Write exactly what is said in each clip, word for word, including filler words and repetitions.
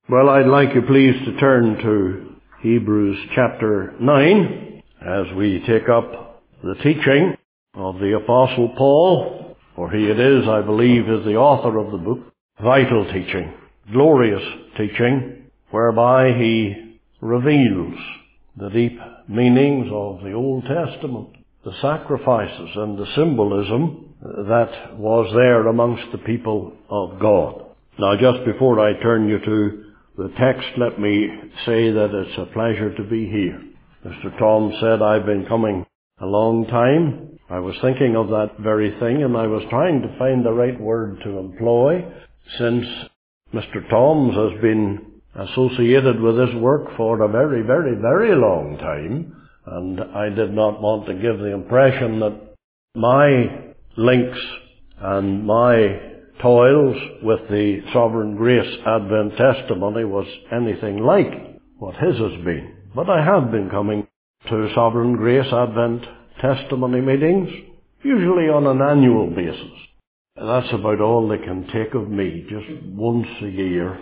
Well, I'd like you please to turn to Hebrews chapter nine as we take up the teaching of the Apostle Paul, for he it is, I believe, is the author of the book. Vital teaching, glorious teaching, whereby he reveals the deep meanings of the Old Testament, the sacrifices and the symbolism that was there amongst the people of God. Now, just before I turn you to the text, let me say that it's a pleasure to be here. Mister Tom said I've been coming a long time. I was thinking of that very thing, and I was trying to find the right word to employ, since Mister Tom's has been associated with this work for a very, very, very long time, and I did not want to give the impression that my links and my toils with the Sovereign Grace Advent testimony was anything like what his has been. But I have been coming to Sovereign Grace Advent testimony meetings, usually on an annual basis. That's about all they can take of me, just once a year.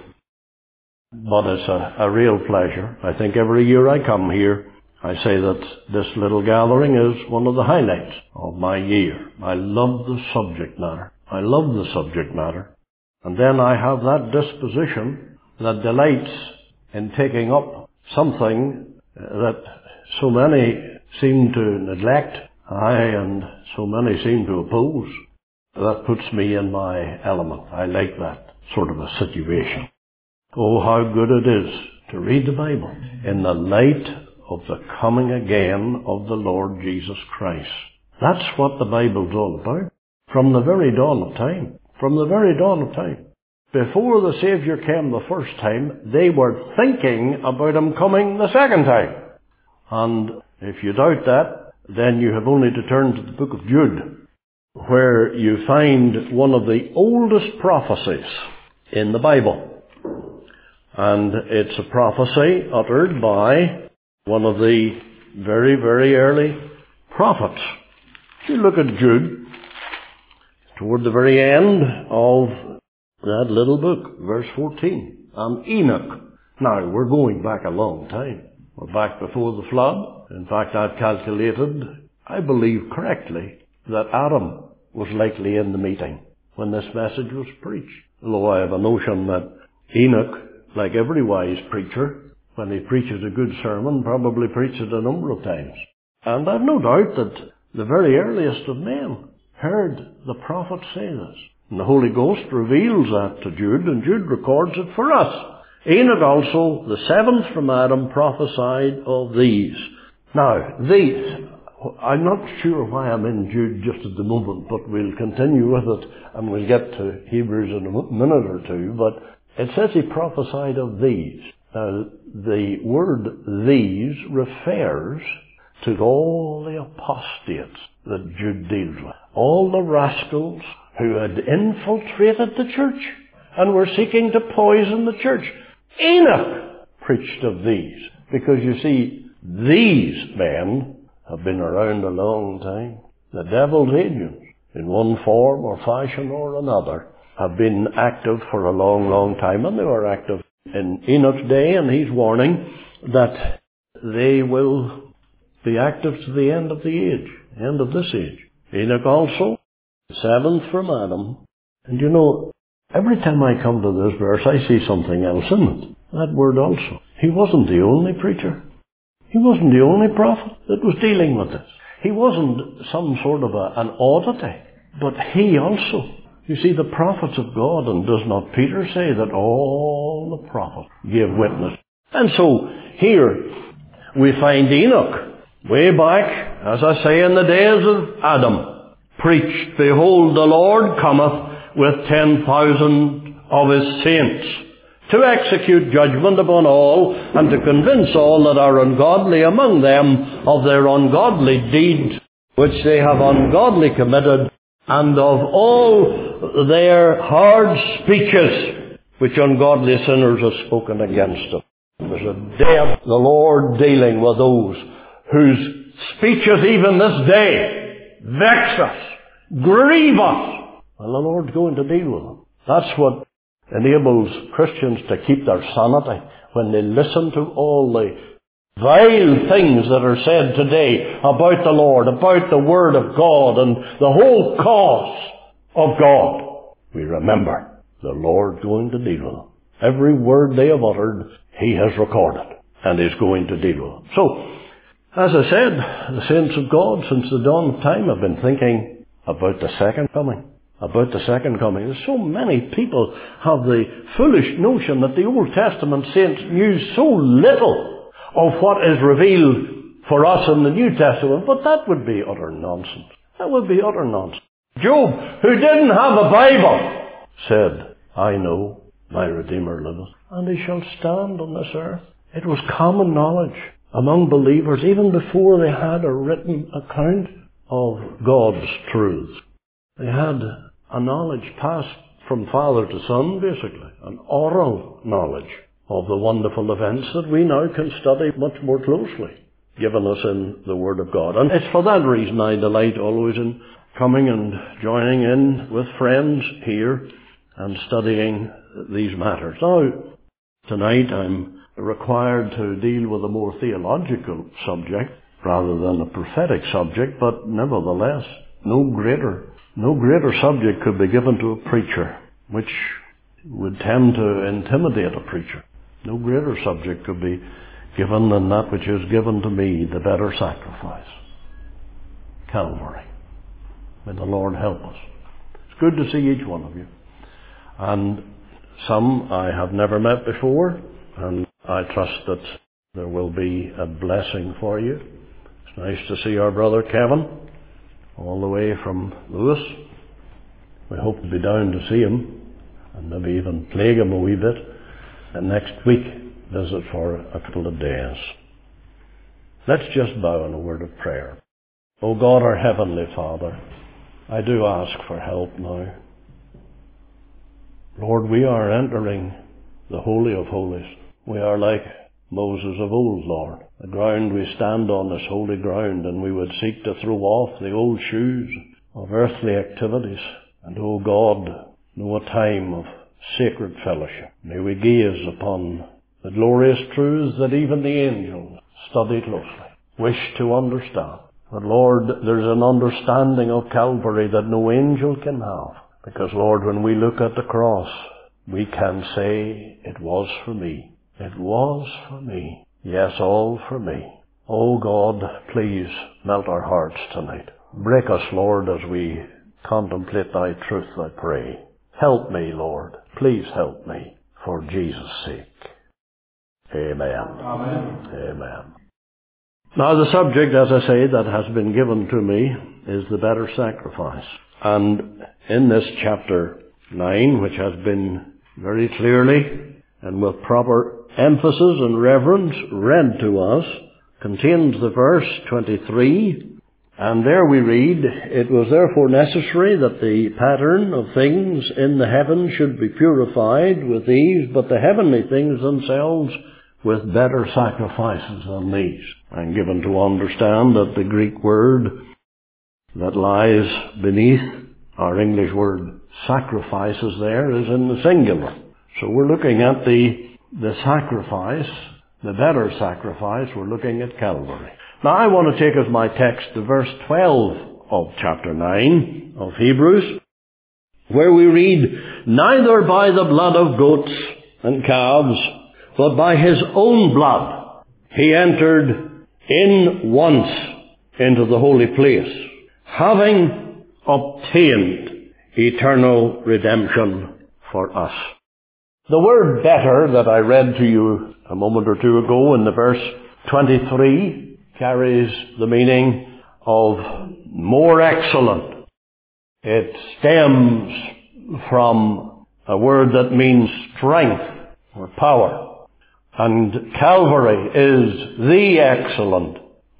But it's a, a real pleasure. I think every year I come here, I say that this little gathering is one of the highlights of my year. I love the subject matter. I love the subject matter. And then I have that disposition that delights in taking up something that so many seem to neglect, aye, and so many seem to oppose. That puts me in my element. I like that sort of a situation. Oh, how good it is to read the Bible in the light of the coming again of the Lord Jesus Christ. That's what the Bible's all about. From the very dawn of time. From the very dawn of time. Before the Saviour came the first time, they were thinking about Him coming the second time. And if you doubt that, then you have only to turn to the book of Jude, where you find one of the oldest prophecies in the Bible. And it's a prophecy uttered by one of the very, very early prophets. If you look at Jude, toward the very end of that little book, verse fourteen, and Enoch. Now, we're going back a long time. We're back before the flood. In fact, I've calculated, I believe correctly, that Adam was likely in the meeting when this message was preached. Although I have a notion that Enoch, like every wise preacher, when he preaches a good sermon, probably preached it a number of times. And I've no doubt that the very earliest of men heard the prophet say this. And the Holy Ghost reveals that to Jude, and Jude records it for us. Enoch also, the seventh from Adam, prophesied of these. Now, these, I'm not sure why I'm in Jude just at the moment, but we'll continue with it, and we'll get to Hebrews in a minute or two, but it says he prophesied of these. Now, the word these refers to all the apostates that Jude deals with. All the rascals who had infiltrated the church and were seeking to poison the church. Enoch preached of these, because you see, these men have been around a long time. The devil's agents, in one form or fashion or another, have been active for a long, long time, and they were active in Enoch's day, and he's warning that they will be active to the end of the age, end of this age. Enoch also, seventh from Adam. And you know, every time I come to this verse, I see something else in it. That word also. He wasn't the only preacher. He wasn't the only prophet that was dealing with this. He wasn't some sort of a, an oddity, but he also. You see, the prophets of God, and does not Peter say that all the prophets gave witness? And so, here we find Enoch, way back, as I say, in the days of Adam, preached, "Behold, the Lord cometh with ten thousand of his saints, to execute judgment upon all, and to convince all that are ungodly among them of their ungodly deeds, which they have ungodly committed, and of all their hard speeches, which ungodly sinners have spoken against them." There's a day of the Lord dealing with those whose speeches even this day vex us, grieve us. Well, the Lord's going to deal with them. That's what enables Christians to keep their sanity when they listen to all the vile things that are said today about the Lord, about the Word of God and the whole cause of God. We remember the Lord going to deal with them. Every word they have uttered, He has recorded and is going to deal with them. So, as I said, the saints of God since the dawn of time have been thinking about the second coming. About the second coming. There's so many people have the foolish notion that the Old Testament saints knew so little of what is revealed for us in the New Testament, but that would be utter nonsense. That would be utter nonsense. Job, who didn't have a Bible, said, I know my Redeemer liveth, and he shall stand on this earth. It was common knowledge among believers, even before they had a written account of God's truths. They had a knowledge passed from father to son, basically, an oral knowledge of the wonderful events that we now can study much more closely, given us in the Word of God. And it's for that reason I delight always in coming and joining in with friends here and studying these matters. Now, tonight I'm required to deal with a more theological subject rather than a prophetic subject, but nevertheless, no greater, no greater subject could be given to a preacher, which would tend to intimidate a preacher. No greater subject could be given than that which is given to me, the better sacrifice. Calvary. May the Lord help us. It's good to see each one of you. And some I have never met before, and I trust that there will be a blessing for you. It's nice to see our brother Kevin, all the way from Lewis. We hope to be down to see him, and maybe even plague him a wee bit. And next week, visit for a couple of days. Let's just bow in a word of prayer. O God, our Heavenly Father, I do ask for help now. Lord, we are entering the Holy of Holies. We are like Moses of old, Lord. The ground we stand on is holy ground, and we would seek to throw off the old shoes of earthly activities. And, O God, know a time of sacred fellowship. May we gaze upon the glorious truths that even the angels study closely, wish to understand. But Lord, there's an understanding of Calvary that no angel can have. Because Lord, when we look at the cross, we can say, it was for me. It was for me. Yes, all for me. Oh God, please melt our hearts tonight. Break us, Lord, as we contemplate thy truth, I pray. Help me, Lord. Please help me, for Jesus' sake. Amen. Amen. Amen. Now the subject, as I say, that has been given to me is the better sacrifice. And in this chapter nine, which has been very clearly and with proper emphasis and reverence read to us, contains the verse twenty-three. And there we read, it was therefore necessary that the pattern of things in the heavens should be purified with these, but the heavenly things themselves with better sacrifices than these. I'm given to understand that the Greek word that lies beneath our English word sacrifices there is in the singular. So we're looking at the, the sacrifice, the better sacrifice. We're looking at Calvary. Now I want to take as my text the verse twelve of chapter nine of Hebrews, where we read, neither by the blood of goats and calves, but by his own blood he entered in once into the holy place, having obtained eternal redemption for us. The word better that I read to you a moment or two ago in the verse twenty-three carries the meaning of more excellent. It stems from a word that means strength or power. And Calvary is the excellent,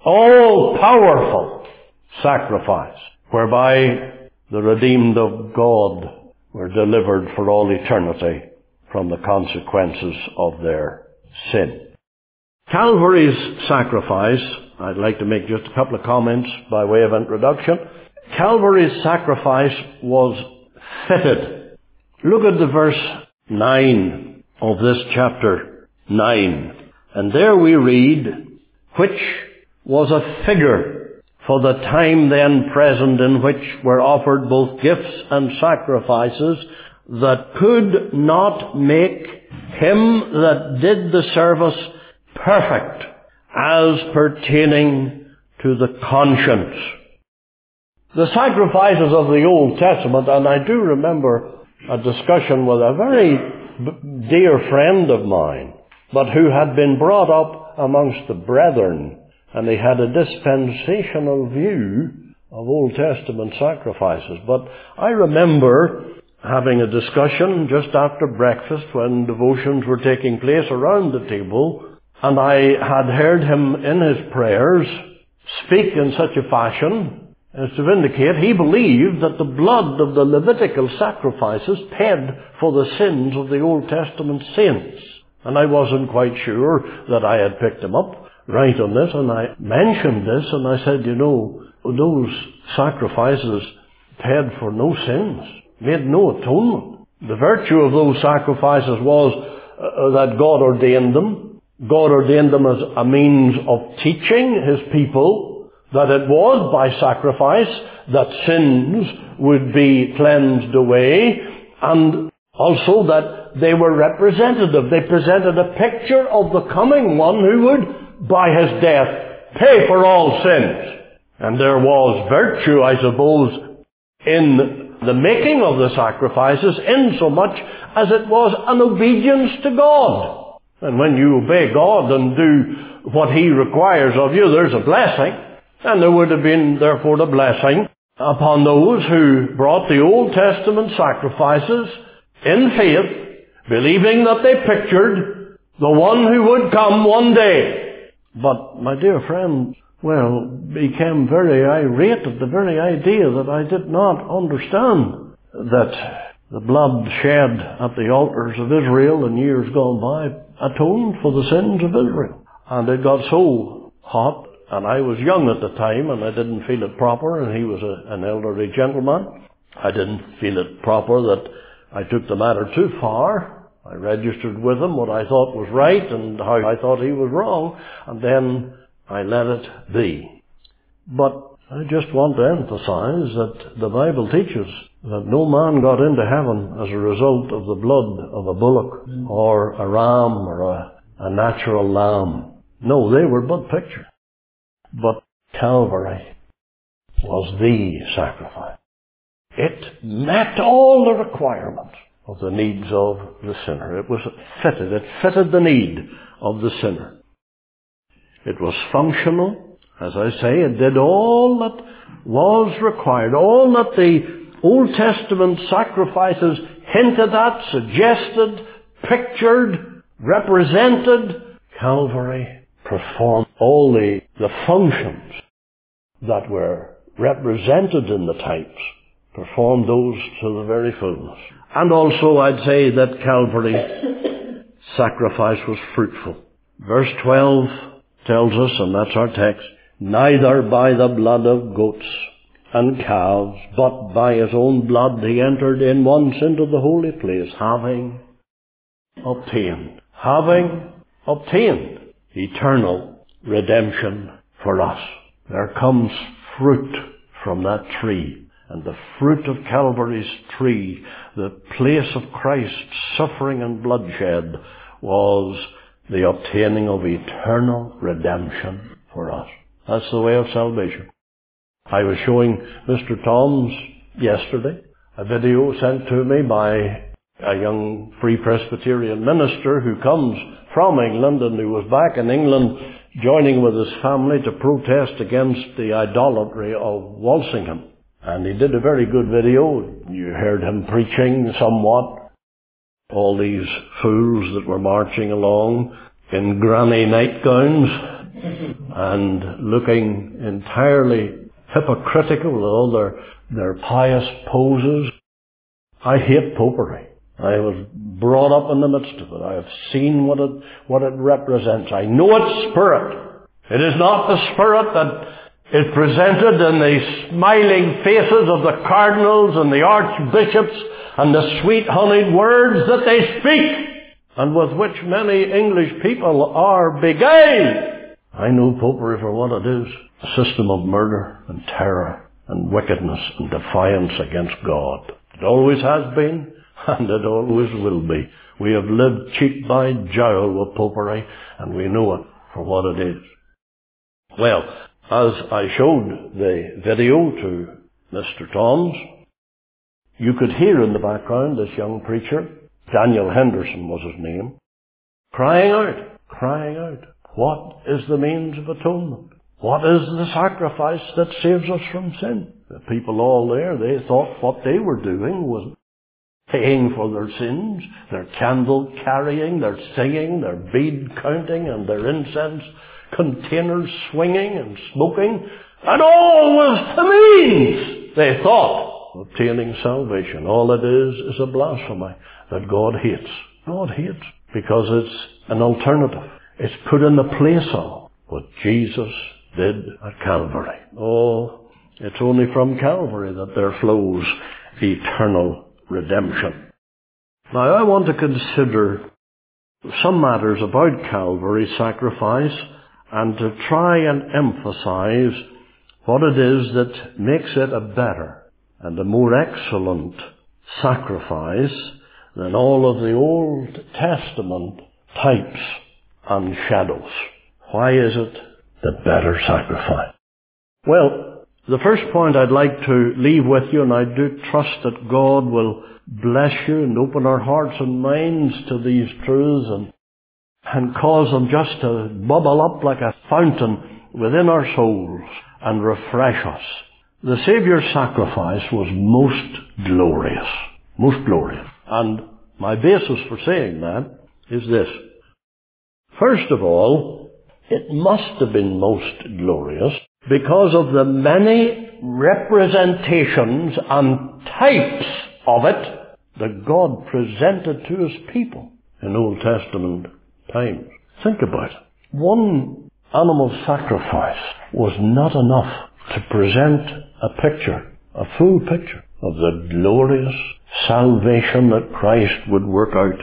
all-powerful sacrifice whereby the redeemed of God were delivered for all eternity from the consequences of their sin. Calvary's sacrifice, I'd like to make just a couple of comments by way of introduction. Calvary's sacrifice was fitted. Look at the verse nine of this chapter nine. And there we read, which was a figure for the time then present, in which were offered both gifts and sacrifices, that could not make him that did the service perfect, as pertaining to the conscience. The sacrifices of the Old Testament, and I do remember a discussion with a very b- dear friend of mine, but who had been brought up amongst the brethren, and he had a dispensational view of Old Testament sacrifices. But I remember having a discussion just after breakfast when devotions were taking place around the table, and I had heard him in his prayers speak in such a fashion as to indicate he believed that the blood of the Levitical sacrifices paid for the sins of the Old Testament saints. And I wasn't quite sure that I had picked him up right on this, and I mentioned this, and I said, you know, those sacrifices paid for no sins, made no atonement. The virtue of those sacrifices was uh, that God ordained them. God ordained them as a means of teaching His people that it was by sacrifice that sins would be cleansed away, and also that they were representative. They presented a picture of the coming one who would, by His death, pay for all sins. And there was virtue, I suppose, in the making of the sacrifices, insomuch as it was an obedience to God. And when you obey God and do what He requires of you, there's a blessing. And there would have been, therefore, a blessing upon those who brought the Old Testament sacrifices in faith, believing that they pictured the one who would come one day. But, my dear friend, well, became very irate at the very idea that I did not understand that the blood shed at the altars of Israel in years gone by atoned for the sins of Israel. And it got so hot, and I was young at the time, and I didn't feel it proper, and he was a, an elderly gentleman. I didn't feel it proper that I took the matter too far. I registered with him what I thought was right and how I thought he was wrong, and then I let it be. But I just want to emphasize that the Bible teaches that no man got into heaven as a result of the blood of a bullock or a ram or a, a natural lamb. No, they were but pictures. But Calvary was the sacrifice. It met all the requirements of the needs of the sinner. It was fitted. It fitted the need of the sinner. It was functional. As I say, it did all that was required. All that the Old Testament sacrifices hinted at, suggested, pictured, represented. Calvary performed all the, the functions that were represented in the types, performed those to the very fullness. And also I'd say that Calvary sacrifice was fruitful. Verse twelve tells us, and that's our text, neither by the blood of goats and calves, but by His own blood He entered in once into the holy place, having obtained, having obtained eternal redemption for us. There comes fruit from that tree. And the fruit of Calvary's tree, the place of Christ's suffering and bloodshed, was the obtaining of eternal redemption for us. That's the way of salvation. I was showing Mister Toms yesterday a video sent to me by a young Free Presbyterian minister who comes from England and who was back in England joining with his family to protest against the idolatry of Walsingham. And he did a very good video. You heard him preaching somewhat. All these fools that were marching along in granny nightgowns and looking entirely hypocritical with all their, their pious poses. I hate popery. I was brought up in the midst of it. I have seen what it, what it represents. I know its spirit. It is not the spirit that is presented in the smiling faces of the cardinals and the archbishops and the sweet honeyed words that they speak, and with which many English people are beguiled. I know popery for what it is: a system of murder and terror and wickedness and defiance against God. It always has been, and it always will be. We have lived cheek by jowl with popery, and we know it for what it is. Well, as I showed the video to Mister Toms, you could hear in the background this young preacher, Daniel Henderson was his name, crying out, crying out, what is the means of atonement? What is the sacrifice that saves us from sin? The people all there, they thought what they were doing was paying for their sins, their candle carrying, their singing, their bead counting, and their incense containers swinging and smoking, and all was the means, they thought, of obtaining salvation. All it is is a blasphemy that God hates. God hates because it's an alternative. It's put in the place of what Jesus did at Calvary. Oh, it's only from Calvary that there flows eternal redemption. Now, I want to consider some matters about Calvary's sacrifice and to try and emphasize what it is that makes it a better and a more excellent sacrifice than all of the Old Testament types and shadows. Why is it the better sacrifice? Well, the first point I'd like to leave with you, and I do trust that God will bless you and open our hearts and minds to these truths and, and cause them just to bubble up like a fountain within our souls and refresh us. The Saviour's sacrifice was most glorious. Most glorious. And my basis for saying that is this. First of all, it must have been most glorious because of the many representations and types of it that God presented to His people in Old Testament times. Think about it. One animal sacrifice was not enough to present a picture, a full picture of the glorious salvation that Christ would work out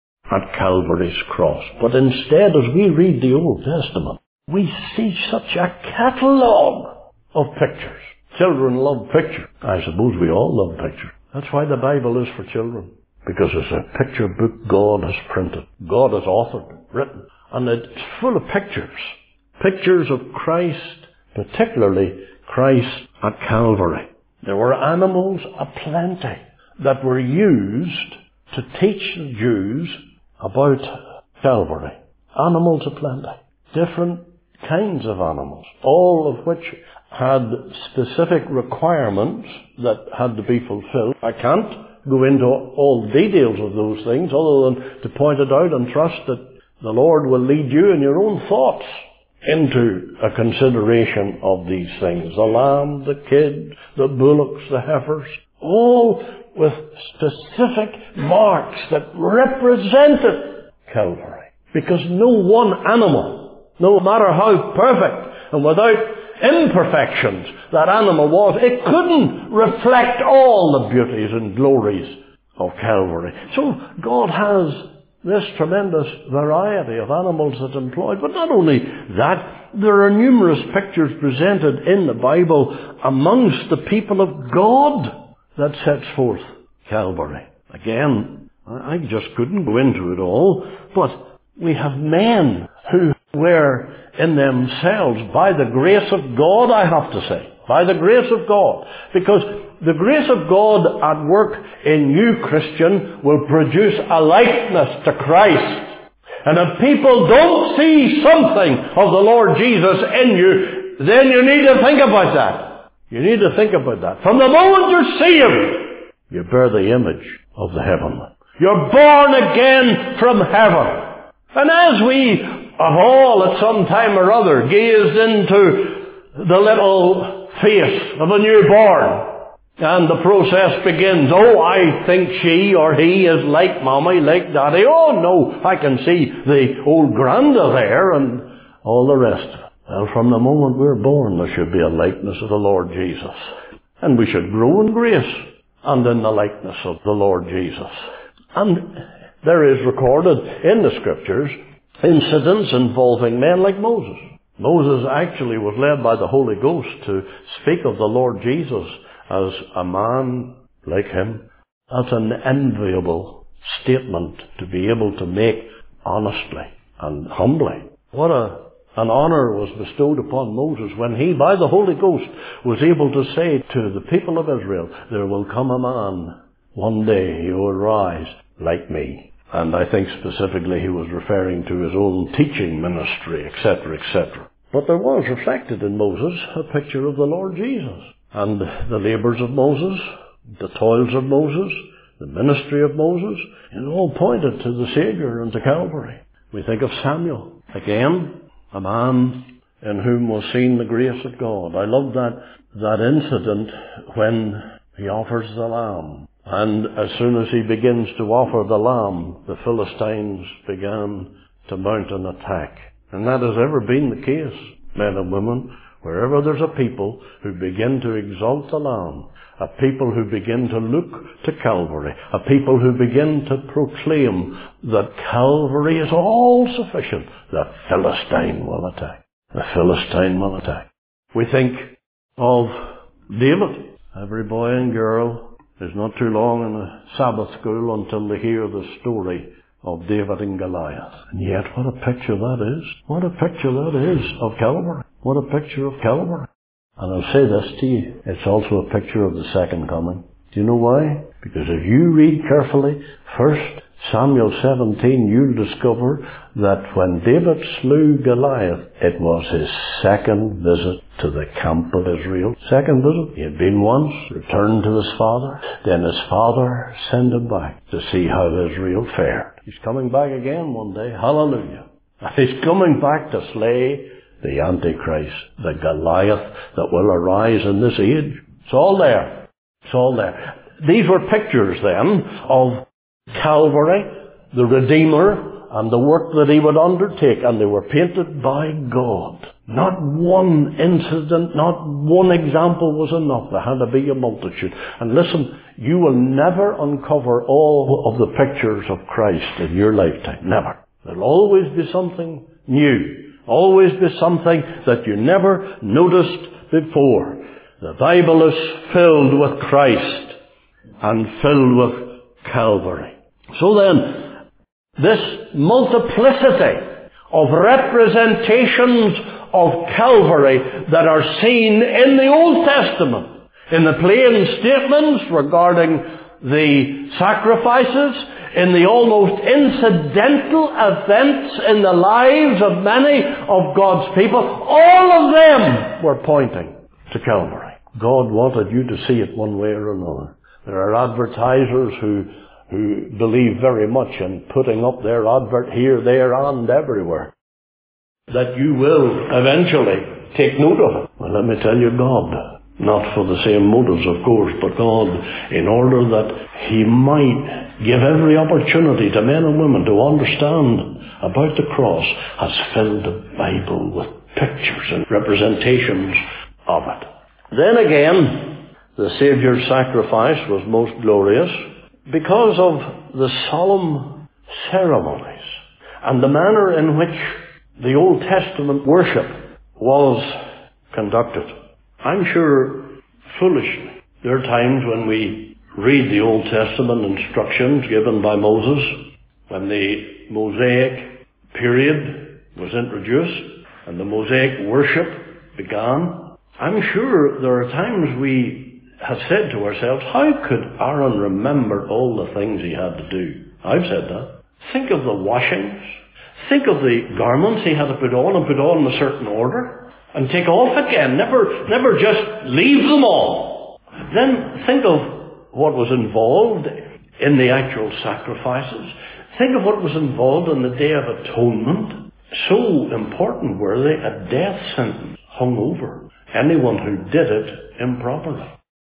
at Calvary's cross. But instead, as we read the Old Testament, we see such a catalogue of pictures. Children love pictures. I suppose we all love pictures. That's why the Bible is for children. Because it's a picture book God has printed. God has authored, written. And it's full of pictures. Pictures of Christ, particularly Christ at Calvary. There were animals aplenty that were used to teach the Jews about Calvary. Animals aplenty. Different kinds of animals, all of which had specific requirements that had to be fulfilled. I can't go into all details of those things other than to point it out and trust that the Lord will lead you in your own thoughts into a consideration of these things. The lamb, the kid, the bullocks, the heifers, all with specific marks that represented Calvary. Because no one animal, no matter how perfect and without imperfections that animal was, it couldn't reflect all the beauties and glories of Calvary. So God has this tremendous variety of animals that's employed. But not only that, there are numerous pictures presented in the Bible amongst the people of God that sets forth Calvary. Again, I just couldn't go into it all, but we have men who were in themselves, by the grace of God, I have to say, by the grace of God, because the grace of God at work in you, Christian, will produce a likeness to Christ. And if people don't see something of the Lord Jesus in you, then you need to think about that. You need to think about that. From the moment you see Him, you bear the image of the heavenly. You're born again from heaven. And as we have all at some time or other gazed into the little face of a newborn, and the process begins, oh, I think she or he is like mommy, like daddy. Oh, no, I can see the old granda there and all the rest. Well, from the moment we're born, there should be a likeness of the Lord Jesus. And we should grow in grace and in the likeness of the Lord Jesus. And there is recorded in the Scriptures incidents involving men like Moses. Moses actually was led by the Holy Ghost to speak of the Lord Jesus as a man like him. That's an enviable statement to be able to make honestly and humbly. What a, an honor was bestowed upon Moses when he, by the Holy Ghost, was able to say to the people of Israel, there will come a man, one day he will rise like me. And I think specifically he was referring to his own teaching ministry, et cetera, et cetera. But there was reflected in Moses a picture of the Lord Jesus. And the labours of Moses, the toils of Moses, the ministry of Moses, it all pointed to the Saviour and to Calvary. We think of Samuel, again, a man in whom was seen the grace of God. I love that, that incident when he offers the lamb. And as soon as he begins to offer the lamb, the Philistines began to mount an attack. And that has ever been the case, men and women. Wherever there's a people who begin to exalt the lamb, a people who begin to look to Calvary, a people who begin to proclaim that Calvary is all sufficient, the Philistine will attack. The Philistine will attack. We think of David. Every boy and girl is not too long in a Sabbath school until they hear the story of David and Goliath. And yet, what a picture that is. What a picture that is of Calvary. What a picture of Calvary. And I'll say this to you, it's also a picture of the second coming. Do you know why? Because if you read carefully, First Samuel seventeen, you'll discover that when David slew Goliath, it was his second visit to the camp of Israel. Second visit. He had been once, returned to his father, then his father sent him back to see how Israel fared. He's coming back again one day. Hallelujah. He's coming back to slay the Antichrist, the Goliath that will arise in this age. It's all there. It's all there. These were pictures then of Calvary, the Redeemer, and the work that he would undertake, and they were painted by God. Not one incident, not one example was enough. There had to be a multitude. And listen, you will never uncover all of the pictures of Christ in your lifetime. Never. There'll always be something new. Always be something that you never noticed before. The Bible is filled with Christ and filled with Calvary. So then, this multiplicity of representations of Calvary that are seen in the Old Testament, in the plain statements regarding the sacrifices, in the almost incidental events in the lives of many of God's people, all of them were pointing to Calvary. God wanted you to see it one way or another. There are advertisers who who believe very much in putting up their advert here, there, and everywhere, that you will eventually take note of it. Well, let me tell you, God, not for the same motives, of course, but God, in order that He might give every opportunity to men and women to understand about the cross, has filled the Bible with pictures and representations of it. Then again, the Saviour's sacrifice was most glorious because of the solemn ceremonies and the manner in which the Old Testament worship was conducted. I'm sure foolishly, there are times when we read the Old Testament instructions given by Moses, when the Mosaic period was introduced and the Mosaic worship began. I'm sure there are times we have said to ourselves, how could Aaron remember all the things he had to do? I've said that. Think of the washings. Think of the garments he had to put on and put on in a certain order and take off again. Never, never just leave them all. Then think of what was involved in the actual sacrifices. Think of what was involved in the Day of Atonement. So important were they, a death sentence hung over anyone who did it improperly.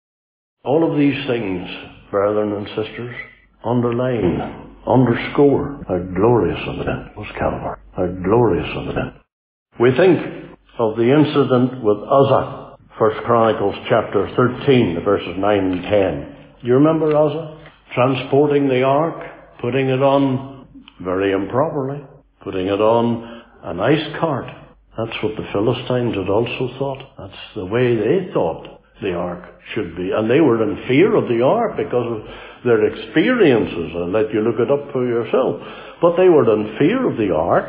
All of these things, brethren and sisters, underline, underscore how glorious an event was Calvary. How glorious an event. We think of the incident with Uzzah. First Chronicles chapter thirteen, verses nine and ten. Do you remember Uzzah? Transporting the ark, putting it on, very improperly, putting it on a nice cart. That's what the Philistines had also thought. That's the way they thought the ark should be. And they were in fear of the ark because of their experiences. I'll let you look it up for yourself. But they were in fear of the ark,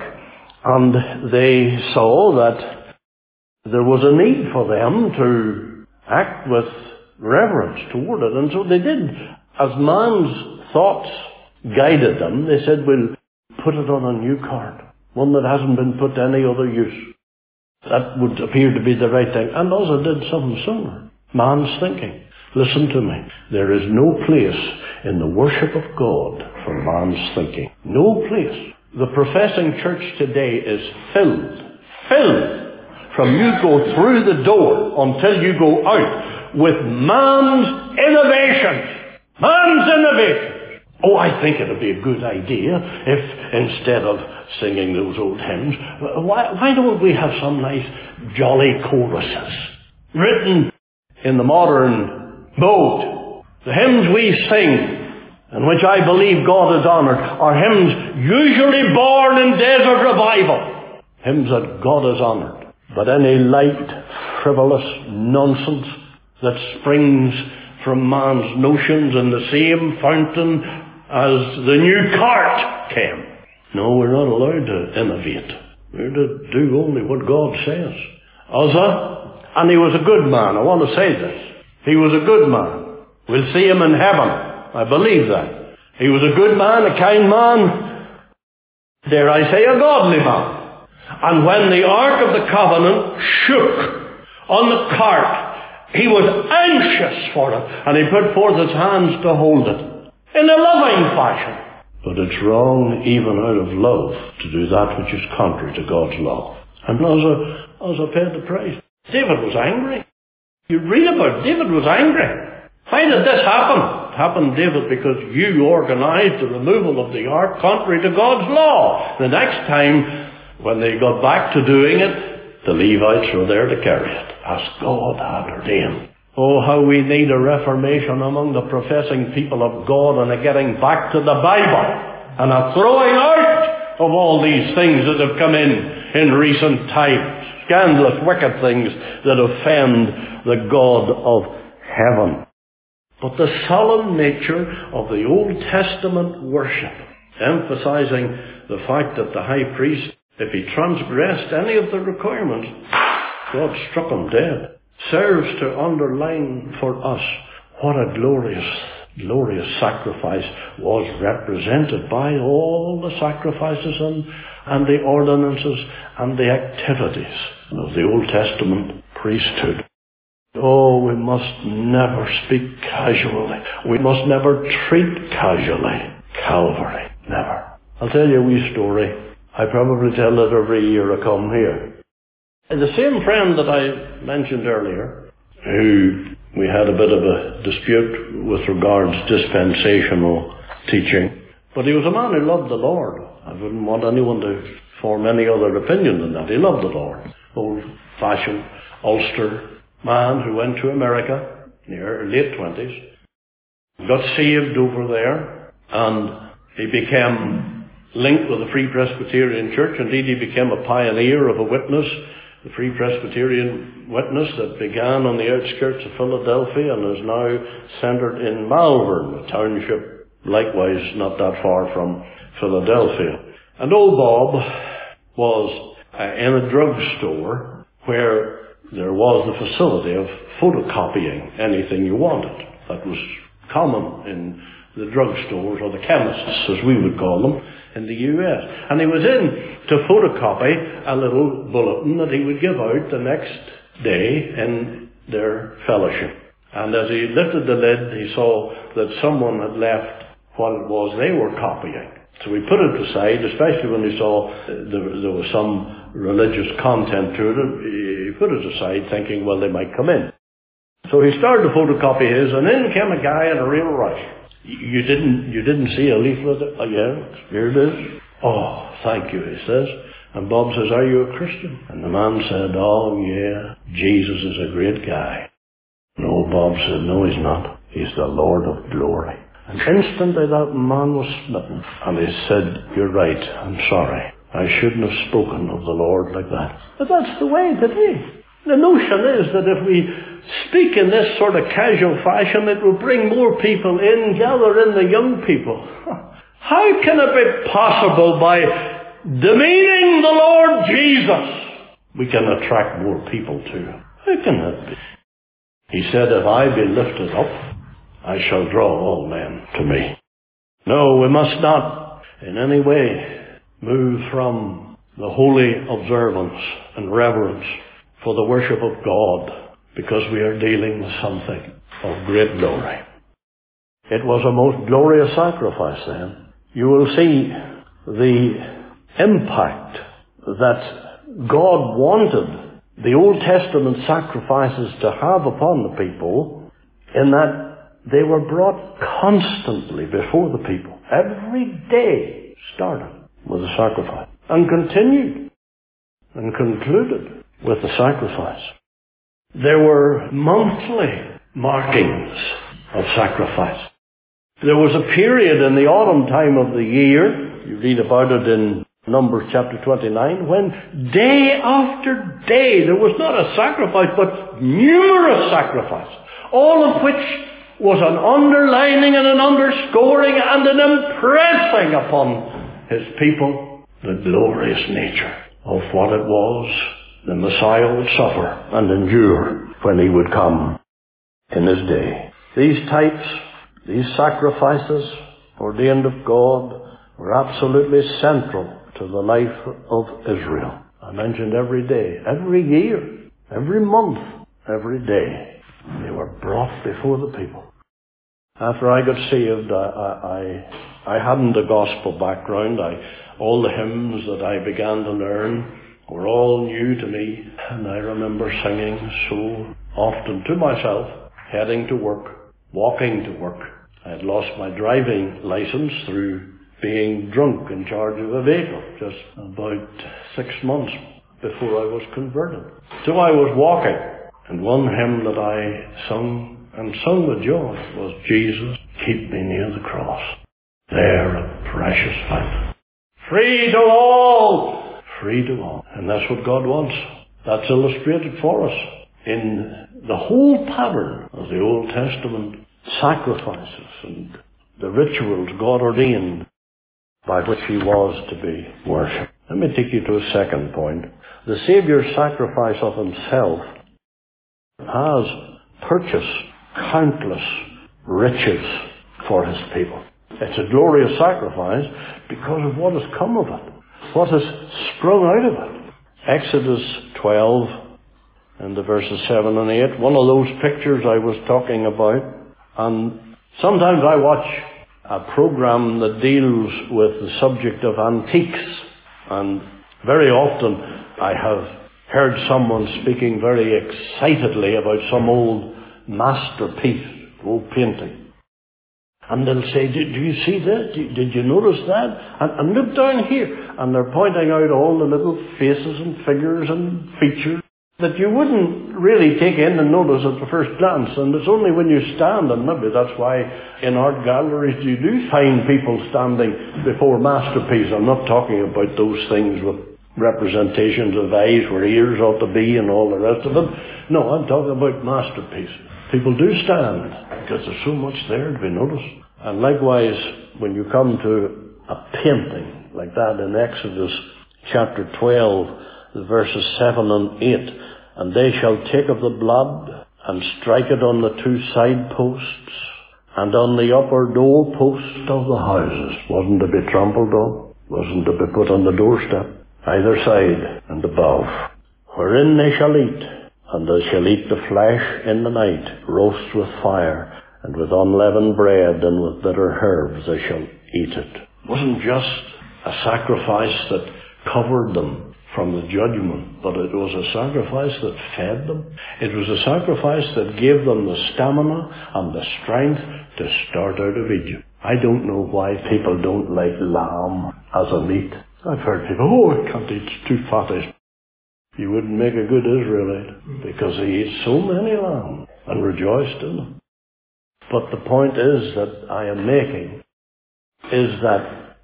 and they saw that there was a need for them to act with reverence toward it. And so they did. As man's thoughts guided them, they said, we'll put it on a new cart, one that hasn't been put to any other use. That would appear to be the right thing. And Uzzah did something sooner. Man's thinking. Listen to me. There is no place in the worship of God for man's thinking. No place. The professing church today is filled, filled, from you go through the door until you go out, with man's innovations. Man's innovations. Oh, I think it would be a good idea if, instead of singing those old hymns, why, why don't we have some nice jolly choruses written in the modern mode? The hymns we sing, in which I believe God is honoured, are hymns usually born in desert revival. Hymns that God is honoured. But any light, frivolous nonsense that springs from man's notions in the same fountain as the new cart came. No, we're not allowed to innovate. We're to do only what God says. Uzzah, and he was a good man. I want to say this. He was a good man. We'll see him in heaven. I believe that. He was a good man, a kind man, dare I say a godly man. And when the Ark of the Covenant shook on the cart, he was anxious for it, and he put forth his hands to hold it in a loving fashion. But it's wrong even out of love to do that which is contrary to God's law. And Uzzah, Uzzah paid the price. David was angry. You read about it. David was angry. Why did this happen? It happened, David, because you organized the removal of the ark contrary to God's law. The next time, when they got back to doing it, the Levites were there to carry it, as God had ordained. Oh, how we need a reformation among the professing people of God, and a getting back to the Bible, and a throwing out of all these things that have come in in recent times. Scandalous, wicked things that offend the God of heaven. But the solemn nature of the Old Testament worship, emphasizing the fact that the high priest, if he transgressed any of the requirements, God struck him dead, serves to underline for us what a glorious, glorious sacrifice was represented by all the sacrifices and, and the ordinances and the activities of the Old Testament priesthood. Oh, we must never speak casually. We must never treat casually Calvary. Never. I'll tell you a wee story. I probably tell it every year I come here. And the same friend that I mentioned earlier, who we had a bit of a dispute with regards to dispensational teaching, but he was a man who loved the Lord. I wouldn't want anyone to form any other opinion than that. He loved the Lord. Old-fashioned Ulster man who went to America in the late twenties, got saved over there, and he became linked with the Free Presbyterian Church. Indeed, he became a pioneer of a witness, the Free Presbyterian witness that began on the outskirts of Philadelphia and is now centered in Malvern, a township likewise not that far from Philadelphia. And old Bob was uh, in a drugstore where there was the facility of photocopying anything you wanted. That was common in the drugstores, or the chemists, as we would call them, in the U S. And he was in to photocopy a little bulletin that he would give out the next day in their fellowship. And as he lifted the lid, he saw that someone had left what it was they were copying. So he put it aside, especially when he saw there, there was some religious content to it. He put it aside thinking, well, they might come in. So he started to photocopy his, and in came a guy in a real rush. You didn't, you didn't see a leaflet? Oh, yeah, here it is. Oh, thank you, he says. And Bob says, are you a Christian? And the man said, oh yeah, Jesus is a great guy. And old Bob said, no, he's not. He's the Lord of glory. And instantly that man was smitten. And he said, you're right, I'm sorry. I shouldn't have spoken of the Lord like that. But that's the way today. The notion is that if we speak in this sort of casual fashion, it will bring more people in, gather in the young people. How can it be possible by demeaning the Lord Jesus, we can attract more people to? How can that be? He said, if I be lifted up, I shall draw all men to me. No, we must not in any way move from the holy observance and reverence for the worship of God, because we are dealing with something of great glory. It was a most glorious sacrifice then. You will see the impact that God wanted the Old Testament sacrifices to have upon the people, in that they were brought constantly before the people. Every day started with a sacrifice and continued and concluded with the sacrifice. There were monthly markings of sacrifice. There was a period in the autumn time of the year, you read about it in Numbers chapter twenty-nine, when day after day there was not a sacrifice but numerous sacrifices, all of which was an underlining and an underscoring and an impressing upon his people the glorious nature of what it was the Messiah would suffer and endure when he would come in his day. These types, these sacrifices ordained of God, were absolutely central to the life of Israel. I mentioned every day, every year, every month, every day, they were brought before the people. After I got saved, I, I, I hadn't a gospel background. I, all the hymns that I began to learn were all new to me, and I remember singing so often to myself, heading to work, walking to work. I had lost my driving license through being drunk in charge of a vehicle just about six months before I was converted. So I was walking, and one hymn that I sung, and sung with joy, was Jesus, keep me near the cross, there a precious fountain. Free to all! Free to all. And that's what God wants. That's illustrated for us in the whole pattern of the Old Testament sacrifices and the rituals God ordained by which he was to be worshipped. Let me take you to a second point. The Saviour's sacrifice of himself has purchased countless riches for his people. It's a glorious sacrifice because of what has come of it, what has sprung out of it. Exodus twelve and the verses seven and eight, one of those pictures I was talking about. And sometimes I watch a program that deals with the subject of antiques, and very often I have heard someone speaking very excitedly about some old masterpiece, old painting. And they'll say, did, do you see that? Did, did you notice that? And, and look down here. And they're pointing out all the little faces and figures and features that you wouldn't really take in and notice at the first glance. And it's only when you stand, and maybe that's why in art galleries you do find people standing before masterpieces. I'm not talking about those things with representations of eyes where ears ought to be and all the rest of it. No, I'm talking about masterpieces. People do stand because there's so much there to be noticed. And likewise, when you come to a painting like that in Exodus chapter twelve, the verses seven and eight, and they shall take of the blood and strike it on the two side posts and on the upper door post of the houses. Wasn't to be trampled on, wasn't to be put on the doorstep, either side and above, wherein they shall eat. And they shall eat the flesh in the night, roast with fire, and with unleavened bread, and with bitter herbs they shall eat it. It wasn't just a sacrifice that covered them from the judgment, but it was a sacrifice that fed them. It was a sacrifice that gave them the stamina and the strength to start out of Egypt. I don't know why people don't like lamb as a meat. I've heard people, oh, I can't eat two fatties. You wouldn't make a good Israelite, because he eats so many lambs and rejoiced in them. But the point is that I am making is that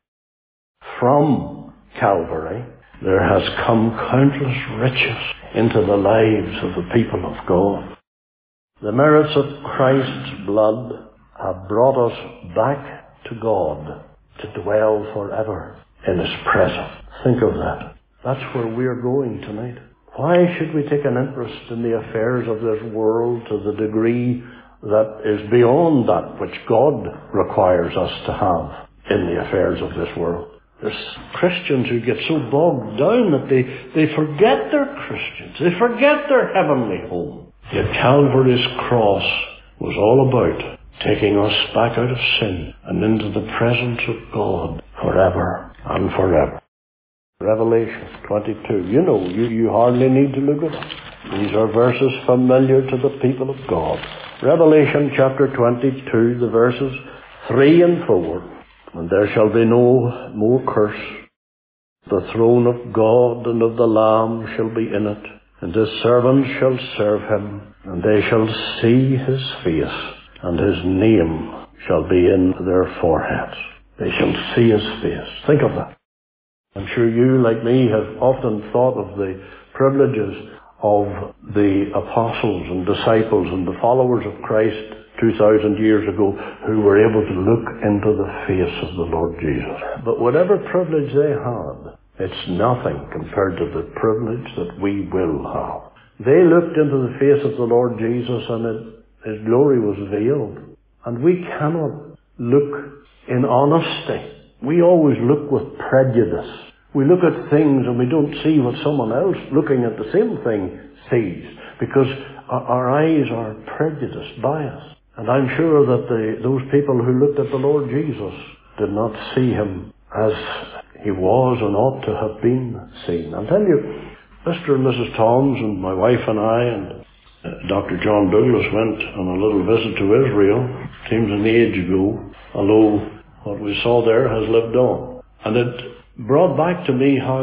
from Calvary there has come countless riches into the lives of the people of God. The merits of Christ's blood have brought us back to God to dwell forever in His presence. Think of that. That's where we are going tonight. Why should we take an interest in the affairs of this world to the degree that is beyond that which God requires us to have in the affairs of this world? There's Christians who get so bogged down that they, they forget they're Christians. They forget their heavenly home. Yet Calvary's cross was all about taking us back out of sin and into the presence of God forever and forever. Revelation twenty-two. You know, you, you hardly need to look at it. These are verses familiar to the people of God. Revelation chapter twenty-two, the verses three and four. And there shall be no more curse. The throne of God and of the Lamb shall be in it, and His servants shall serve Him, and they shall see His face, and His name shall be in their foreheads. They shall see His face. Think of that. I'm sure you, like me, have often thought of the privileges of the apostles and disciples and the followers of Christ two thousand years ago who were able to look into the face of the Lord Jesus. But whatever privilege they had, it's nothing compared to the privilege that we will have. They looked into the face of the Lord Jesus, and it, His glory was veiled. And we cannot look in honesty. We always look with prejudice. We look at things and we don't see what someone else looking at the same thing sees, because our, our eyes are prejudiced, biased. And I'm sure that the, those people who looked at the Lord Jesus did not see Him as He was and ought to have been seen. I'll tell you, Mister and Missus Toms and my wife and I and uh, Doctor John Douglas went on a little visit to Israel. Seems an age ago, although what we saw there has lived on. And it brought back to me how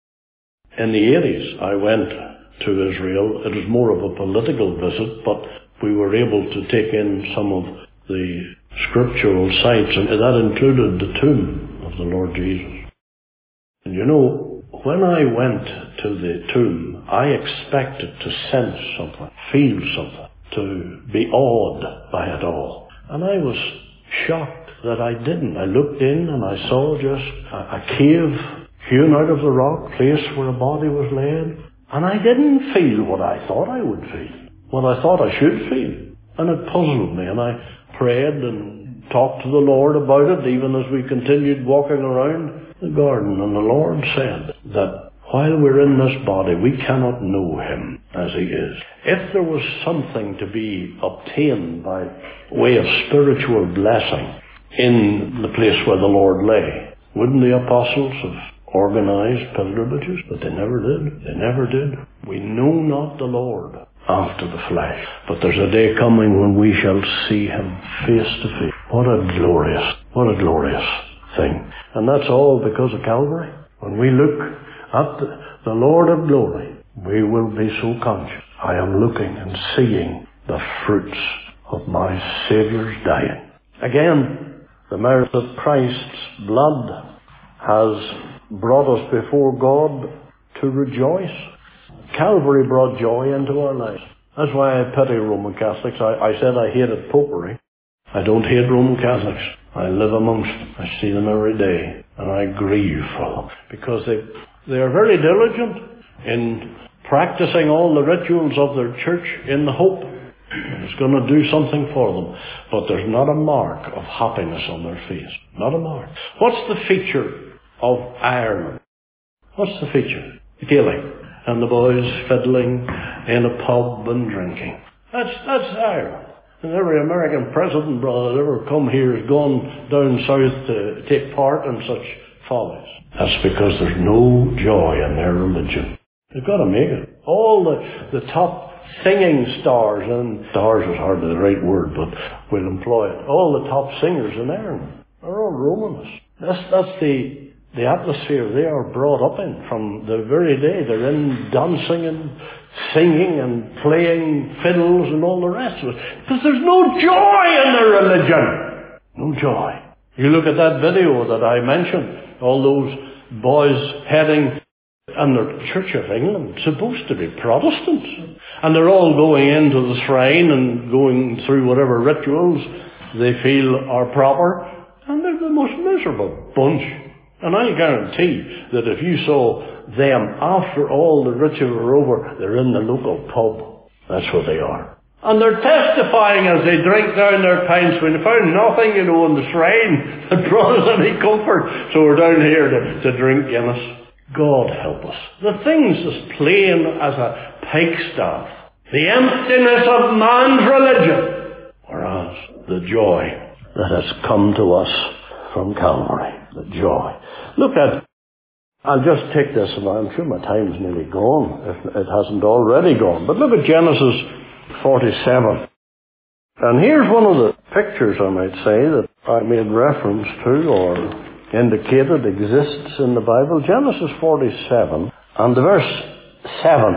in the eighties I went to Israel. It was more of a political visit, but we were able to take in some of the scriptural sites, and that included the tomb of the Lord Jesus. And you know, when I went to the tomb, I expected to sense something, feel something, to be awed by it all. And I was shocked that I didn't. I looked in and I saw just a, a cave hewn out of the rock, place where a body was laid. And I didn't feel what I thought I would feel, what I thought I should feel. And it puzzled me, and I prayed and talked to the Lord about it, even as we continued walking around the garden. And the Lord said that while we're in this body, we cannot know Him as He is. If there was something to be obtained by way of spiritual blessing in the place where the Lord lay, wouldn't the apostles have organized pilgrimages? But they never did. They never did. We know not the Lord after the flesh, but there's a day coming when we shall see Him face to face. What a glorious, what a glorious thing. And that's all because of Calvary. When we look at the, the Lord of glory, we will be so conscious. I am looking and seeing the fruits of my Saviour's dying. Again, the merit of Christ's blood has brought us before God to rejoice. Calvary brought joy into our lives. That's why I pity Roman Catholics. I, I said I hated popery. I don't hate Roman Catholics. I live amongst them. I see them every day, and I grieve for them, because they they are very diligent in practicing all the rituals of their church in the hope it's going to do something for them. But there's not a mark of happiness on their face. Not a mark. What's the feature of Ireland? What's the feature? Gaelic. And the boys fiddling in a pub and drinking. That's that's Ireland. And every American president, brother, that ever come here has gone down south to take part in such follies. That's because there's no joy in their religion. They've got to make it. All the, the top singing stars, and stars is hardly the right word, but we'll employ it. All the top singers in Ireland are all Romanists. That's, that's the the atmosphere they are brought up in from the very day. They're in dancing and singing and playing fiddles and all the rest of it. Because there's no joy in their religion. No joy. You look at that video that I mentioned, all those boys heading, and the Church of England, supposed to be Protestants. And they're all going into the shrine and going through whatever rituals they feel are proper. And they're the most miserable bunch. And I guarantee that if you saw them after all the rituals are over, they're in the local pub. That's what they are. And they're testifying as they drink down their pints. We found nothing, you know, in the shrine that brought us any comfort. So we're down here to, to drink Guinness. God help us. The thing's as plain as a pikestaff. The emptiness of man's religion. Whereas the joy that has come to us from Calvary. The joy. Look at, I'll just take this, and I'm sure my time's nearly gone, if it hasn't already gone. But look at Genesis forty-seven. And here's one of the pictures, I might say, that I made reference to, or indicated exists in the Bible. Genesis forty-seven, and the verse seven.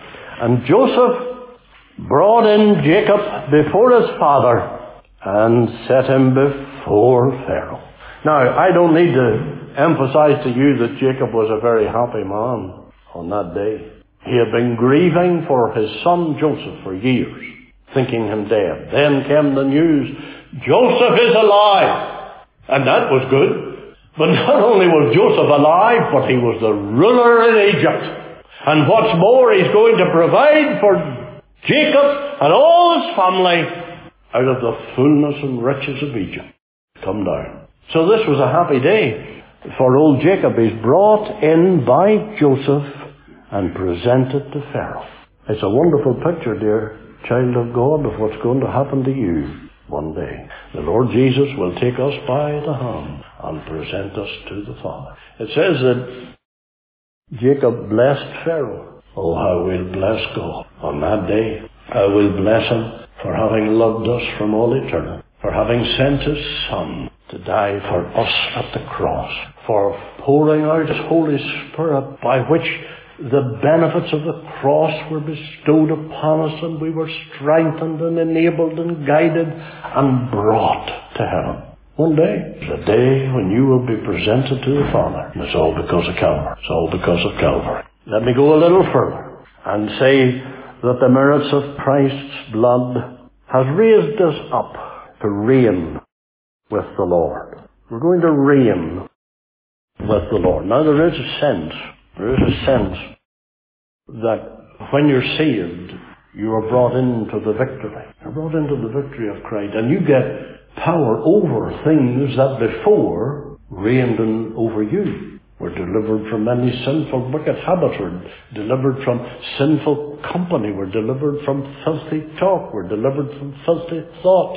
And Joseph brought in Jacob before his father, and set him before Pharaoh. Now, I don't need to emphasize to you that Jacob was a very happy man on that day. He had been grieving for his son Joseph for years, thinking him dead. Then came the news, Joseph is alive. And that was good. But not only was Joseph alive, but he was the ruler in Egypt. And what's more, he's going to provide for Jacob and all his family out of the fullness and riches of Egypt. Come down. So this was a happy day for old Jacob. He's brought in by Joseph and presented to Pharaoh. It's a wonderful picture, dear child of God, of what's going to happen to you one day. The Lord Jesus will take us by the hand and present us to the Father. It says that Jacob blessed Pharaoh. Oh, how we'll bless God on that day. I will bless him for having loved us from all eternity, for having sent his Son to die for us at the cross, for pouring out his Holy Spirit, by which the benefits of the cross were bestowed upon us, and we were strengthened and enabled and guided and brought to heaven. One day, the day when you will be presented to the Father. And it's all because of Calvary. It's all because of Calvary. Let me go a little further and say that the merits of Christ's blood has raised us up to reign with the Lord. We're going to reign with the Lord. Now there is a sense, there is a sense that when you're saved, you are brought into the victory. You're brought into the victory of Christ, and you get power over things that before reigned in, over you. We're delivered from many sinful, wicked habits. We're delivered from sinful company. We're delivered from filthy talk. We're delivered from filthy thoughts.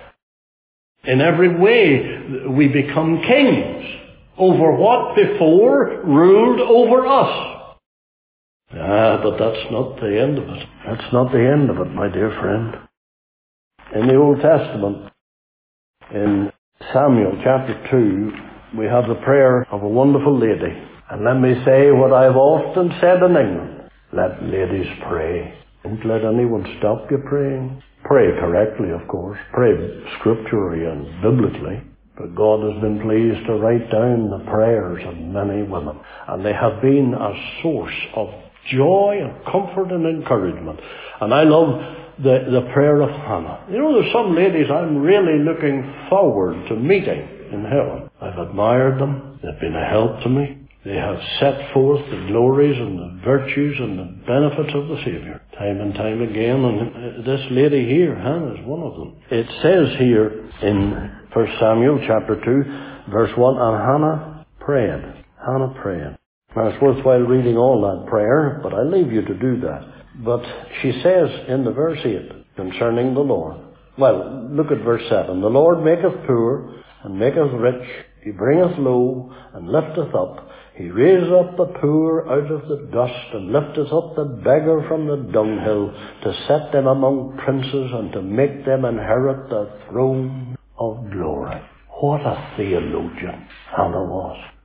In every way, we become kings over what before ruled over us. Ah, but that's not the end of it. That's not the end of it, my dear friend. In the Old Testament, in Samuel chapter two, we have the prayer of a wonderful lady. And let me say what I've often said in England. Let ladies pray. Don't let anyone stop you praying. Pray correctly, of course. Pray scripturally and biblically. But God has been pleased to write down the prayers of many women. And they have been a source of joy and comfort and encouragement. And I love the, the prayer of Hannah. You know, there's some ladies I'm really looking forward to meeting in heaven. I've admired them. They've been a help to me. They have set forth the glories and the virtues and the benefits of the Savior time and time again. And this lady here, Hannah, is one of them. It says here in First Samuel chapter two, verse one, and Hannah prayed. Hannah prayed. Now it's worthwhile reading all that prayer, but I leave you to do that. But she says in the verse eight, concerning the Lord. Well, look at verse seven. The Lord maketh poor and maketh rich. He bringeth low and lifteth up. He raiseth up the poor out of the dust, and lifteth up the beggar from the dunghill, to set them among princes, and to make them inherit the throne of glory. What a theologian Hannah was.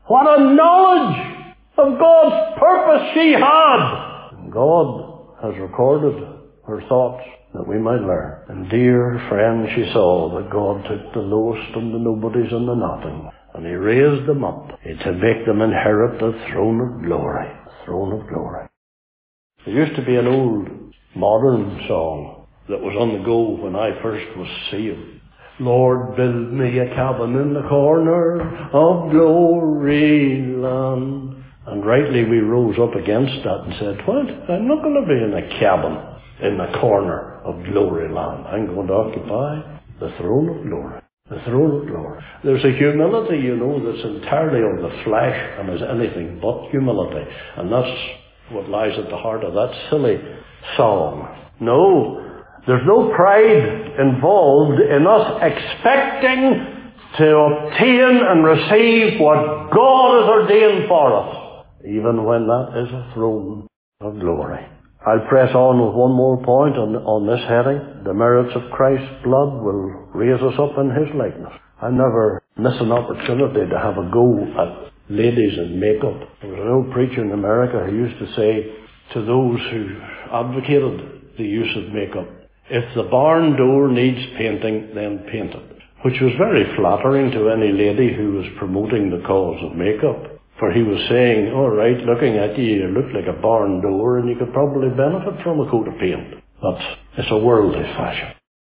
What a knowledge of God's purpose she had! And God has recorded her thoughts that we might learn. And dear friend, she saw that God took the lowest and the nobodies and the nothing, and He raised them up to make them inherit the throne of glory. The throne of glory. There used to be an old modern song that was on the go when I first was saved. Lord, build me a cabin in the corner of glory land. And rightly we rose up against that and said, what? I'm not going to be in a cabin in the corner of glory land. I'm going to occupy the throne of glory. The throne of glory. There's a humility, you know, that's entirely of the flesh and is anything but humility. And that's what lies at the heart of that silly song. No, there's no pride involved in us expecting to obtain and receive what God has ordained for us, even when that is a throne of glory. I'll press on with one more point on, on this heading. The merits of Christ's blood will raise us up in His likeness. I never miss an opportunity to have a go at ladies in makeup. There was an old preacher in America who used to say to those who advocated the use of makeup, if the barn door needs painting, then paint it. Which was very flattering to any lady who was promoting the cause of makeup. For he was saying, all right, looking at you, you look like a barn door and you could probably benefit from a coat of paint. But it's a worldly fashion.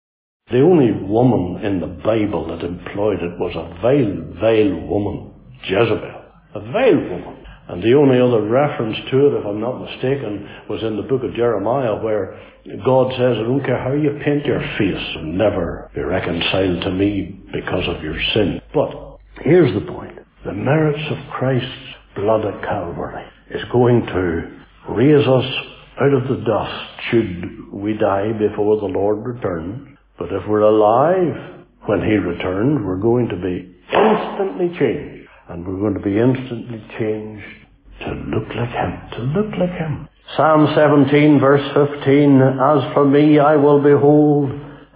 The only woman in the Bible that employed it was a vile, vile woman, Jezebel. A vile woman. And the only other reference to it, if I'm not mistaken, was in the book of Jeremiah, where God says, I don't care how you paint your face, you'll never be reconciled to me because of your sin. But here's the point. The merits of Christ's blood at Calvary is going to raise us out of the dust should we die before the Lord returns. But if we're alive when He returns, we're going to be instantly changed. And we're going to be instantly changed to look like Him, to look like Him. Psalm seventeen, verse fifteen, as for me, I will behold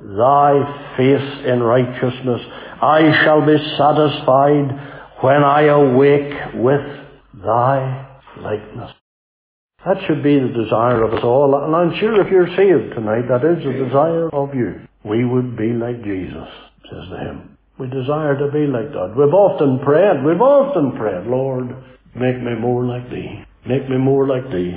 Thy face in righteousness. I shall be satisfied when I awake with Thy likeness. That should be the desire of us all. And I'm sure if you're saved tonight, that is the desire of you. We would be like Jesus, says the hymn. We desire to be like God. We've often prayed, we've often prayed, Lord, make me more like Thee. Make me more like Thee.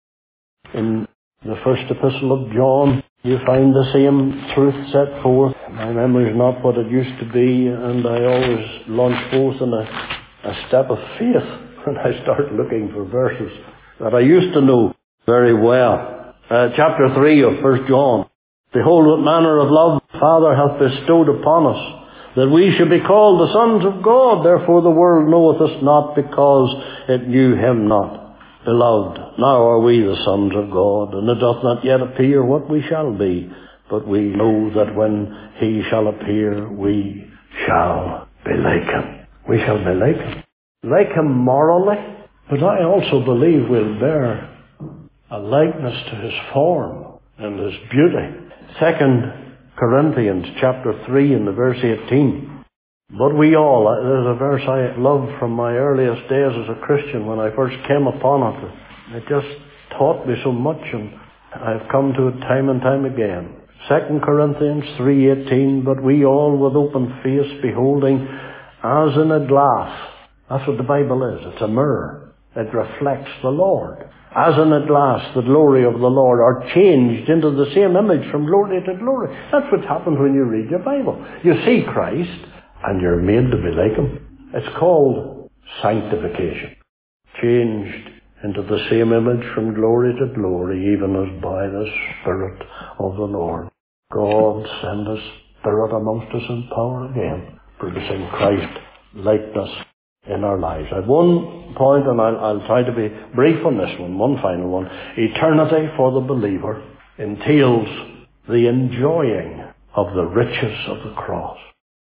In the first epistle of John, you find the same truth set forth. My memory is not what it used to be, and I always launch forth in a, a step of faith when I start looking for verses that I used to know very well. Uh, chapter three of First John. Behold, what manner of love the Father hath bestowed upon us, that we should be called the sons of God. Therefore the world knoweth us not, because it knew Him not. Beloved, now are we the sons of God, and it doth not yet appear what we shall be. But we know that when He shall appear, we shall be like Him. We shall be like Him. Like Him morally, but I also believe we'll bear a likeness to His form and His beauty. Second Corinthians chapter three and the verse eighteen. But we all, there's a verse I love from my earliest days as a Christian when I first came upon it. It just taught me so much, and I've come to it time and time again. Second Corinthians three eighteen, but we all with open face beholding as in a glass. That's what the Bible is. It's a mirror. It reflects the Lord. As in a glass, the glory of the Lord, are changed into the same image from glory to glory. That's what happens when you read your Bible. You see Christ, and you're made to be like Him. It's called sanctification. Changed into the same image from glory to glory, even as by the Spirit of the Lord. God send His Spirit amongst us in power again, producing Christ likeness in our lives. I have one point, and I'll, I'll try to be brief on this one, one final one. Eternity for the believer entails the enjoying of the riches of the cross.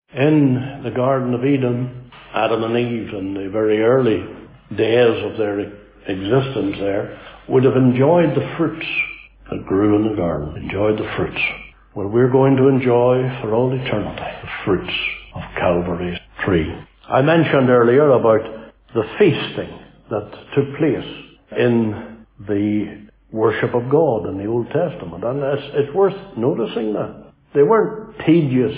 In the Garden of Eden, Adam and Eve, in the very early days of their existence there, would have enjoyed the fruits that grew in the garden, enjoyed the fruits. Well, we're going to enjoy for all eternity the fruits of Calvary's tree. I mentioned earlier about the feasting that took place in the worship of God in the Old Testament. And it's, it's worth noticing that. They weren't tedious,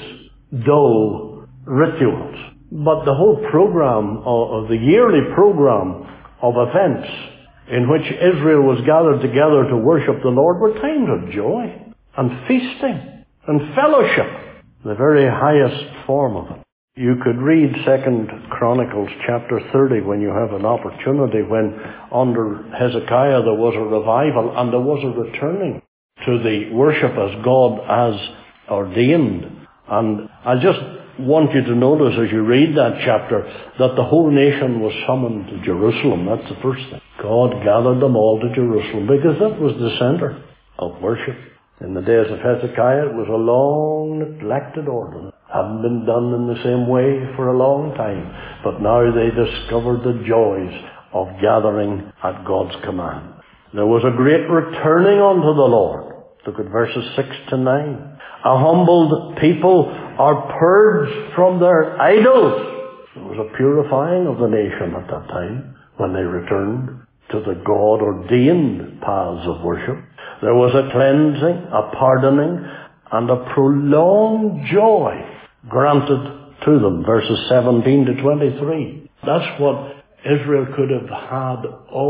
dull rituals, but the whole program, of, of the yearly program of events in which Israel was gathered together to worship the Lord were times of joy and feasting and fellowship, the very highest form of it. You could read Second Chronicles chapter thirty when you have an opportunity, when under Hezekiah there was a revival and there was a returning to the worship as God has ordained. And I just want you to notice as you read that chapter that the whole nation was summoned to Jerusalem. That's the first thing. God gathered them all to Jerusalem because that was the center of worship. In the days of Hezekiah, it was a long neglected ordinance. Hadn't been done in the same way for a long time. But now they discovered the joys of gathering at God's command. There was a great returning unto the Lord. Look at verses six to nine. A humbled people are purged from their idols. There was a purifying of the nation at that time when they returned to the God-ordained paths of worship. There was a cleansing, a pardoning, and a prolonged joy granted to them. Verses seventeen to twenty-three. That's what Israel could have had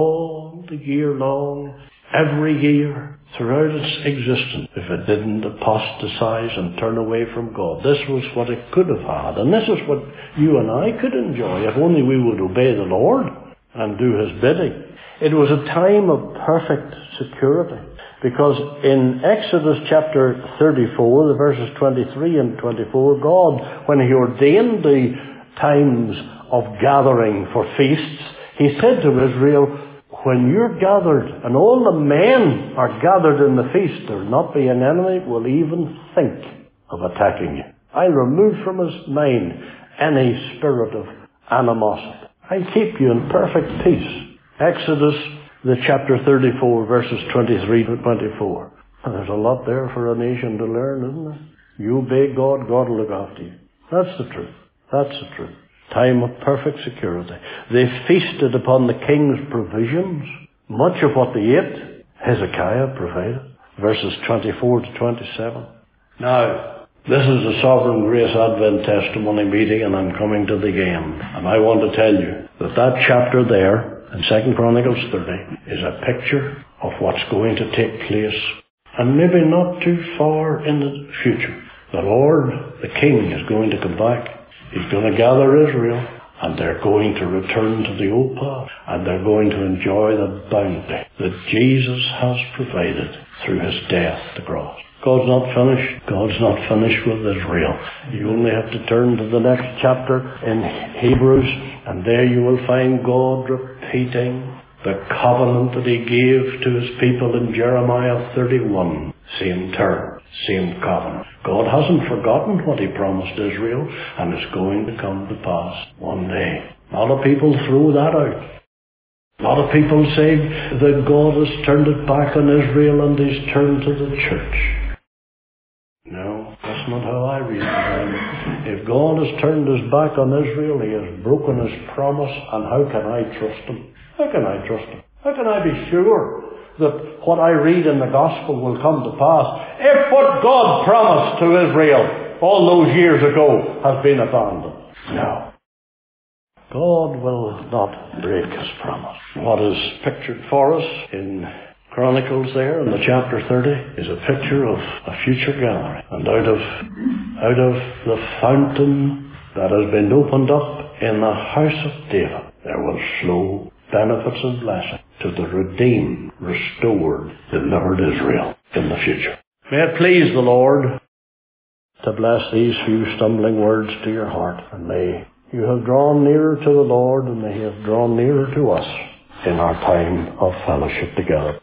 all the year long, every year, throughout its existence, if it didn't apostatize and turn away from God. This was what it could have had. And this is what you and I could enjoy if only we would obey the Lord and do His bidding. It was a time of perfect security. Because in Exodus chapter thirty-four, the verses twenty-three and twenty-four, God, when He ordained the times of gathering for feasts, He said to Israel, when you're gathered, and all the men are gathered in the feast, there will not be an enemy who will even think of attacking you. I remove from his mind any spirit of animosity. I keep you in perfect peace. Exodus the chapter thirty-four, verses twenty-three to twenty-four. And there's a lot there for a nation to learn, isn't there? You obey God, God will look after you. That's the truth. That's the truth. Time of perfect security. They feasted upon the king's provisions. Much of what they ate, Hezekiah provided. Verses twenty-four to twenty-seven. Now, this is the Sovereign Grace Advent Testimony meeting, and I'm coming to the end. And I want to tell you that that chapter there, in Second Chronicles thirty, is a picture of what's going to take place, and maybe not too far in the future. The Lord, the King, is going to come back. He's going to gather Israel, and they're going to return to the old path, and they're going to enjoy the bounty that Jesus has provided through His death at the cross. God's not finished. God's not finished with Israel. You only have to turn to the next chapter in Hebrews, and there you will find God repeating the covenant that He gave to His people in Jeremiah thirty-one. Same term, same covenant. God hasn't forgotten what He promised Israel, and it's going to come to pass one day. A lot of people throw that out. A lot of people say that God has turned it back on Israel and He's turned to the church. No, that's not how I read it. If God has turned His back on Israel, He has broken His promise, and how can I trust Him? How can I trust Him? How can I be sure that what I read in the Gospel will come to pass if what God promised to Israel all those years ago has been abandoned? No. God will not break His promise. What is pictured for us in Chronicles there in the chapter thirty is a picture of a future gathering. And out of, out of the fountain that has been opened up in the house of David, there will flow benefits and blessing to the redeemed, restored, delivered Israel in the future. May it please the Lord to bless these few stumbling words to your heart, and may you have drawn nearer to the Lord, and may He have drawn nearer to us in our time of fellowship together.